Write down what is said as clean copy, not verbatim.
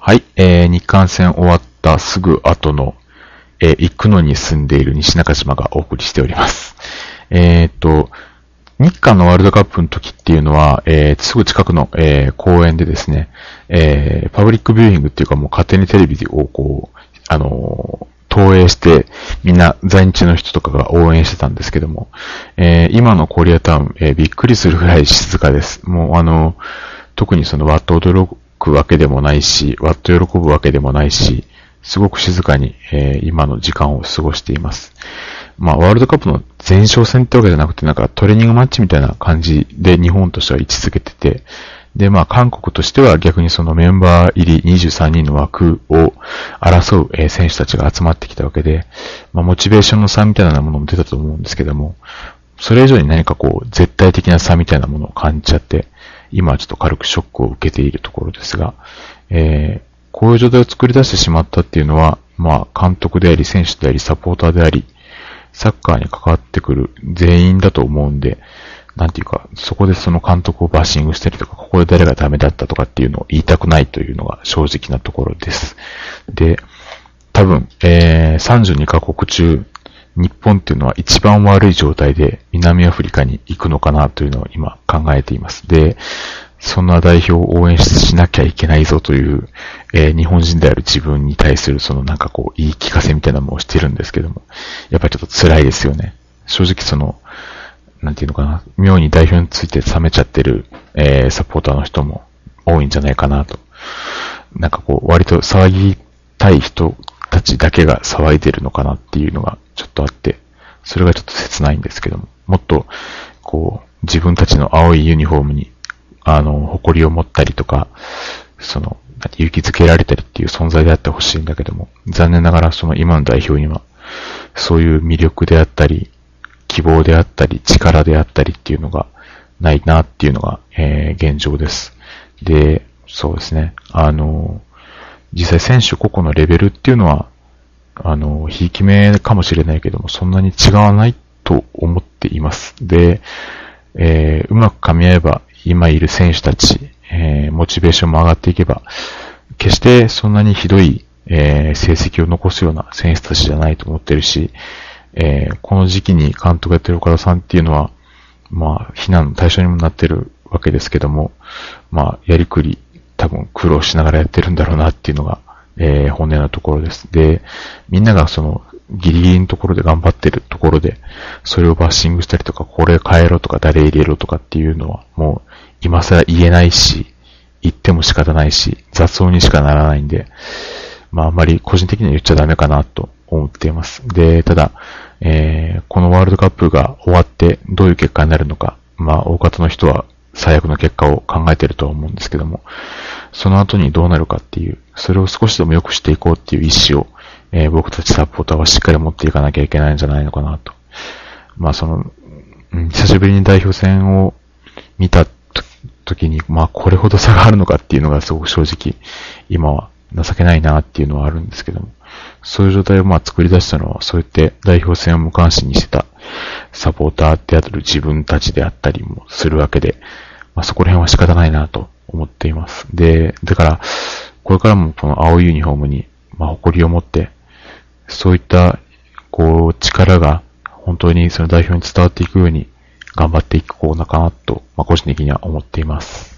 はい、日韓戦終わったすぐ後の、生野に住んでいる西中島がお送りしております。日韓のワールドカップの時っていうのは、すぐ近くの、公園でですね、パブリックビューイングっていうかもう勝手にテレビをこう、投影して、みんな在日の人とかが応援してたんですけども、今のコリアタウン、びっくりするぐらい静かです。もう特にそのワッと驚くわけでもないし、ワッと喜ぶわけでもないし、すごく静かに、今の時間を過ごしています。まあ、ワールドカップの前哨戦ってわけじゃなくて、なんかトレーニングマッチみたいな感じで日本としては位置づけてて、で、まあ、韓国としては逆にそのメンバー入り23人の枠を争う、選手たちが集まってきたわけで、まあ、モチベーションの差みたいなものも出たと思うんですけども、それ以上に何かこう、絶対的な差みたいなものを感じちゃって、今はちょっと軽くショックを受けているところですが、こういう状態を作り出してしまったっていうのは、まあ、監督であり、選手であり、サポーターであり、サッカーに関わってくる全員だと思うんで、なんていうか、そこでその監督をバッシングしたりとか、ここで誰がダメだったとかっていうのを言いたくないというのが正直なところです。で、多分、32カ国中、日本っていうのは一番悪い状態で南アフリカに行くのかなというのを今考えています。で、そんな代表を応援しなきゃいけないぞという、日本人である自分に対するそのなんかこう言い聞かせみたいなのもしてるんですけども、やっぱりちょっと辛いですよね。正直その、なんていうのかな、妙に代表について冷めちゃってる、サポーターの人も多いんじゃないかなと。なんかこう割と騒ぎたい人たちだけが騒いでるのかなっていうのがちょっとあって、それがちょっと切ないんですけども、もっとこう自分たちの青いユニフォームに誇りを持ったりとか、その、勇気づけられたりっていう存在であってほしいんだけども、残念ながらその今の代表には、そういう魅力であったり、希望であったり、力であったりっていうのがないなっていうのが、現状です。で、そうですね。実際選手個々のレベルっていうのは、ひいき目かもしれないけども、そんなに違わないと思っています。で、うまく噛み合えば、今いる選手たち、モチベーションも上がっていけば、決してそんなにひどい、成績を残すような選手たちじゃないと思ってるし、この時期に監督やってる岡田さんっていうのは、まあ、非難の対象にもなってるわけですけども、まあ、やりくり、多分苦労しながらやってるんだろうなっていうのが、本音のところです。で、みんながその、ギリギリのところで頑張ってるところで、それをバッシングしたりとか、これ変えろとか、誰入れろとかっていうのは、もう、今更言えないし、言っても仕方ないし、雑音にしかならないんで、まあ、あんまり個人的には言っちゃダメかなと思っています。で、ただ、このワールドカップが終わってどういう結果になるのか、まあ、大方の人は最悪の結果を考えているとは思うんですけども、その後にどうなるかっていう、それを少しでも良くしていこうっていう意思を、僕たちサポーターはしっかり持っていかなきゃいけないんじゃないのかなと。まあ、久しぶりに代表戦を見た時に、まあ、これほど差があるのかっていうのがすごく正直、今は情けないなっていうのはあるんですけども、そういう状態をまあ作り出したのは、そうやって代表戦を無関心にしてたサポーターである自分たちであったりもするわけで、まあそこら辺は仕方ないなと思っています。で、だから、これからもこの青いユニフォームに、まあ誇りを持って、そういった、こう、力が本当にその代表に伝わっていくように頑張っていこうなかなと、まあ個人的には思っています。